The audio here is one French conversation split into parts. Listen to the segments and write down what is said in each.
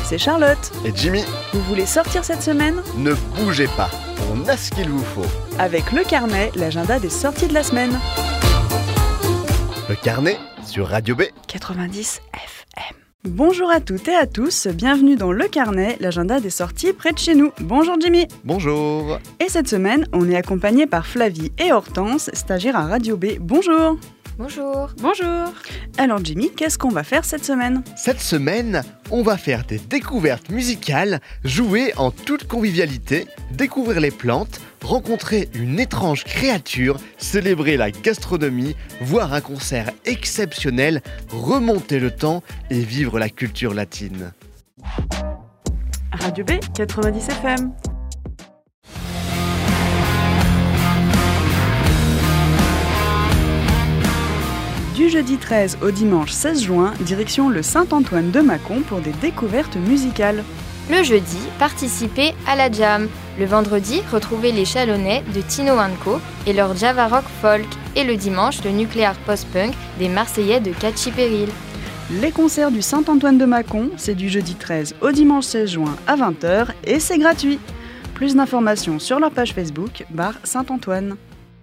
c'est Charlotte. Et Jimmy. Vous voulez sortir cette semaine ? Ne bougez pas, on a ce qu'il vous faut. Avec le carnet, l'agenda des sorties de la semaine. Le carnet sur Radio B 90 FM. Bonjour à toutes et à tous, bienvenue dans Le Carnet, l'agenda des sorties près de chez nous. Bonjour Jimmy. Bonjour. Et cette semaine, on est accompagné par Flavie et Hortense, stagiaires à Radio B. Bonjour. Bonjour. Bonjour. Alors Jimmy, qu'est-ce qu'on va faire cette semaine ? Cette semaine, on va faire des découvertes musicales, jouer en toute convivialité, découvrir les plantes, rencontrer une étrange créature, célébrer la gastronomie, voir un concert exceptionnel, remonter le temps et vivre la culture latine. Radio B 90 FM. Du jeudi 13 au dimanche 16 juin, direction le Saint-Antoine de Mâcon pour des découvertes musicales. Le jeudi, participez à la Jam. Le vendredi, retrouvez les Chalonnais de Tino & Co et leur Java Rock Folk. Et le dimanche, le nucléaire post-punk des Marseillais de Catchy Peril. Les concerts du Saint-Antoine de Mâcon, c'est du jeudi 13 au dimanche 16 juin à 20h et c'est gratuit. Plus d'informations sur leur page Facebook, bar Saint-Antoine.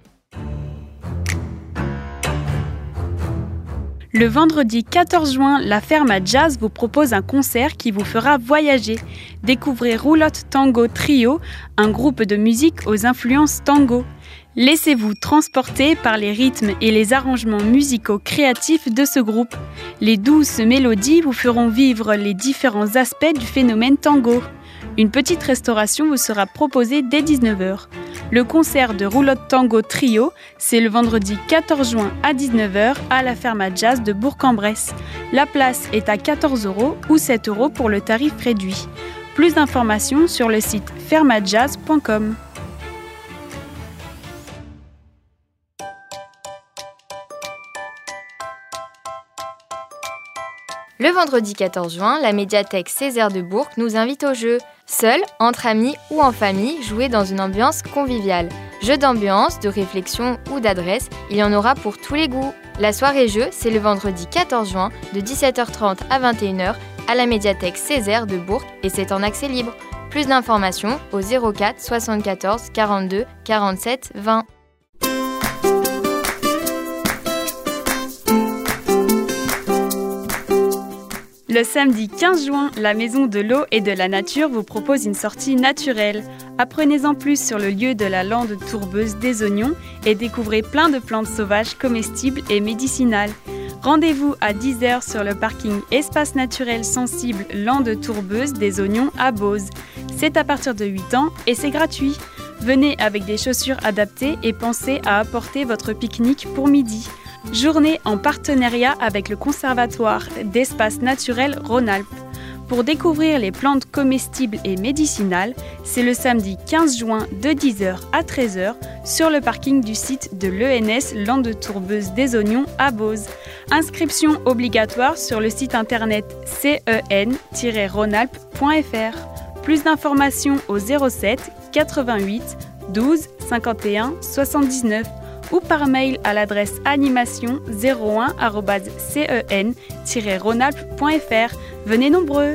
Le vendredi 14 juin, la Ferma Jazz vous propose un concert qui vous fera voyager. Découvrez Roulotte Tango Trio, un groupe de musique aux influences tango. Laissez-vous transporter par les rythmes et les arrangements musicaux créatifs de ce groupe. Les douces mélodies vous feront vivre les différents aspects du phénomène tango. Une petite restauration vous sera proposée dès 19h. Le concert de Roulotte Tango Trio, c'est le vendredi 14 juin à 19h à la Ferma Jazz de Bourg-en-Bresse. La place est à 14 € ou 7 € pour le tarif réduit. Plus d'informations sur le site fermajazz.com. Le vendredi 14 juin, la médiathèque Césaire de Bourg nous invite au jeu. Seul, entre amis ou en famille, jouez dans une ambiance conviviale. Jeux d'ambiance, de réflexion ou d'adresse, il y en aura pour tous les goûts. La soirée jeu, c'est le vendredi 14 juin de 17h30 à 21h à la médiathèque Césaire de Bourg et c'est en accès libre. Plus d'informations au 04 74 42 47 20. Le samedi 15 juin, la Maison de l'eau et de la nature vous propose une sortie naturelle. Apprenez-en plus sur le lieu de la lande tourbeuse des Oignons et découvrez plein de plantes sauvages comestibles et médicinales. Rendez-vous à 10h sur le parking Espace naturel sensible lande tourbeuse des Oignons à Beauce. C'est à partir de 8 ans et c'est gratuit. Venez avec des chaussures adaptées et pensez à apporter votre pique-nique pour midi. Journée en partenariat avec le Conservatoire d'Espaces Naturels Rhône-Alpes. Pour découvrir les plantes comestibles et médicinales, c'est le samedi 15 juin de 10h à 13h sur le parking du site de l'ENS Lande Tourbeuse des Oignons à Beauce. Inscription obligatoire sur le site internet cen-rhônealpes.fr. Plus d'informations au 07 88 12 51 79 ou par mail à l'adresse animation01@cen-rhônealpes.fr. Venez nombreux.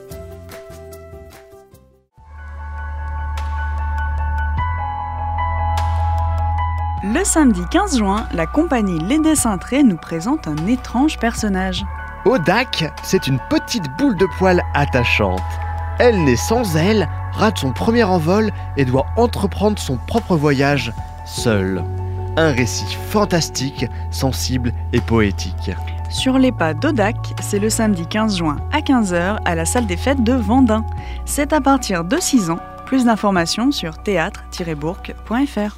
Le samedi 15 juin, la compagnie Les Décintrés nous présente un étrange personnage. Odak, c'est une petite boule de poils attachante. Elle naît sans ailes, rate son premier envol et doit entreprendre son propre voyage, seule. Un récit fantastique, sensible et poétique. Sur les pas d'Odak, c'est le samedi 15 juin à 15h à la salle des fêtes de Vendin. C'est à partir de 6 ans. Plus d'informations sur théâtre-bourg.fr.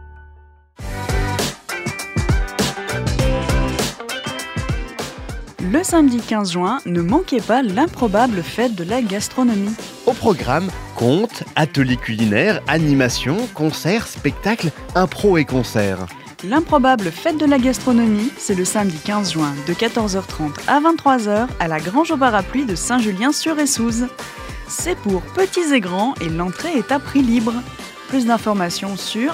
Le samedi 15 juin, ne manquez pas l'improbable fête de la gastronomie. Au programme, contes, ateliers culinaires, animations, concerts, spectacles, impro et concerts. L'improbable fête de la gastronomie, c'est le samedi 15 juin de 14h30 à 23h à la Grange au Parapluie de Saint-Julien-sur-Essouze. C'est pour petits et grands et l'entrée est à prix libre. Plus d'informations sur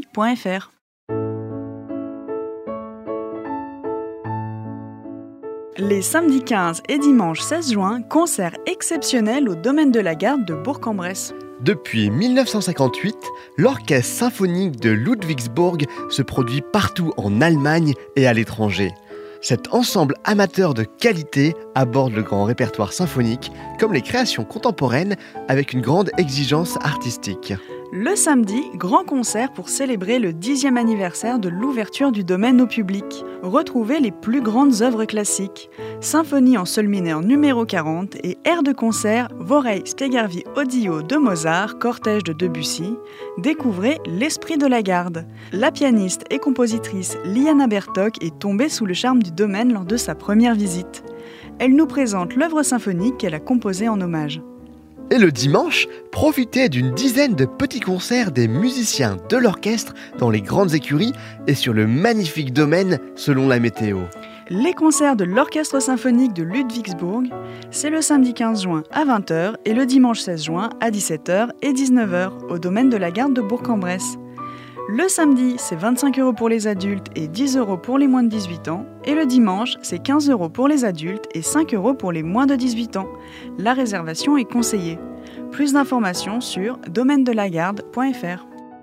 lagrangeauparapluie.fr. Les samedis 15 et dimanche 16 juin, concert exceptionnel au domaine de la Garde de Bourg-en-Bresse. Depuis 1958, l'Orchestre symphonique de Ludwigsburg se produit partout en Allemagne et à l'étranger. Cet ensemble amateur de qualité aborde le grand répertoire symphonique comme les créations contemporaines avec une grande exigence artistique. Le samedi, grand concert pour célébrer le 10e anniversaire de l'ouverture du domaine au public. Retrouvez les plus grandes œuvres classiques. Symphonie en sol mineur numéro 40 et air de concert Vorrei spiegarvi Odio de Mozart, cortège de Debussy. Découvrez l'esprit de la Garde. La pianiste et compositrice Liana Bertok est tombée sous le charme du domaine lors de sa première visite. Elle nous présente l'œuvre symphonique qu'elle a composée en hommage. Et le dimanche, profitez d'une dizaine de petits concerts des musiciens de l'orchestre dans les grandes écuries et sur le magnifique domaine selon la météo. Les concerts de l'Orchestre symphonique de Ludwigsburg, c'est le samedi 15 juin à 20h et le dimanche 16 juin à 17h et 19h au domaine de la Garde de Bourg-en-Bresse. Le samedi, c'est 25 € pour les adultes et 10 € pour les moins de 18 ans. Et le dimanche, c'est 15 € pour les adultes et 5 € pour les moins de 18 ans. La réservation est conseillée. Plus d'informations sur domaine-de-la-garde.fr.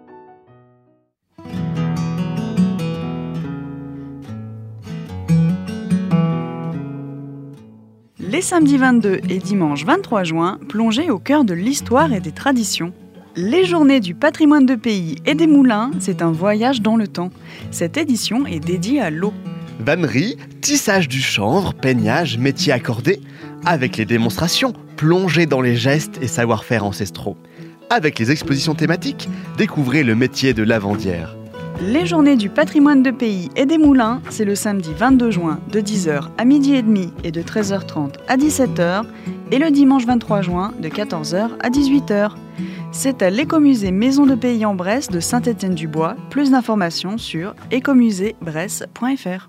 Les samedis 22 et dimanche 23 juin, plongez au cœur de l'histoire et des traditions. Les Journées du patrimoine de pays et des moulins, c'est un voyage dans le temps. Cette édition est dédiée à l'eau. Vannerie, tissage du chanvre, peignage, métiers accordés. Avec les démonstrations, plongez dans les gestes et savoir-faire ancestraux. Avec les expositions thématiques, découvrez le métier de lavandière. Les Journées du patrimoine de pays et des moulins, c'est le samedi 22 juin de 10h à 12h30 et de 13h30 à 17h et le dimanche 23 juin de 14h à 18h. C'est à l'écomusée Maison de Pays en Bresse de Saint-Étienne-du-Bois. Plus d'informations sur écomuséebresse.fr.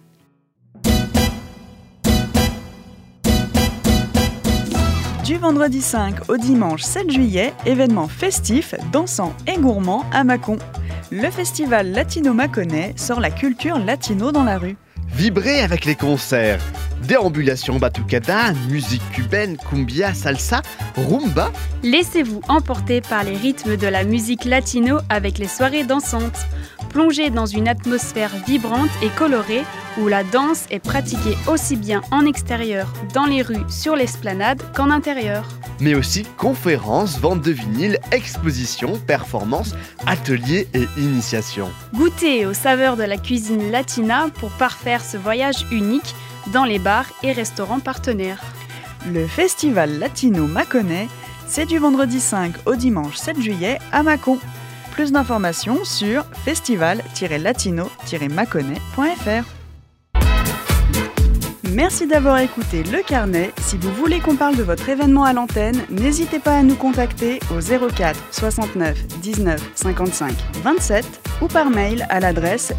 Du vendredi 5 au dimanche 7 juillet, événement festif, dansant et gourmand à Mâcon. Le festival latino-mâconnais sort la culture latino dans la rue. Vibrez avec les concerts. Déambulation batucada, musique cubaine, cumbia, salsa, rumba. Laissez-vous emporter par les rythmes de la musique latino avec les soirées dansantes. Plongez dans une atmosphère vibrante et colorée où la danse est pratiquée aussi bien en extérieur, dans les rues, sur l'esplanade qu'en intérieur. Mais aussi conférences, ventes de vinyles, expositions, performances, ateliers et initiations. Goûtez aux saveurs de la cuisine latina pour parfaire ce voyage unique dans les bars et restaurants partenaires. Le festival latino mâconnais, c'est du vendredi 5 au dimanche 7 juillet à Mâcon. Plus d'informations sur festival-latino-mâconnais.fr. Merci d'avoir écouté Le Carnet. Si vous voulez qu'on parle de votre événement à l'antenne, n'hésitez pas à nous contacter au 04 69 19 55 27 ou par mail à l'adresse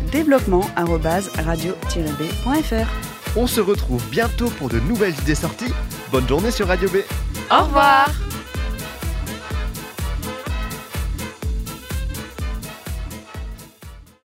développement@radio-b.fr. On se retrouve bientôt pour de nouvelles idées sorties. Bonne journée sur Radio B. Au revoir.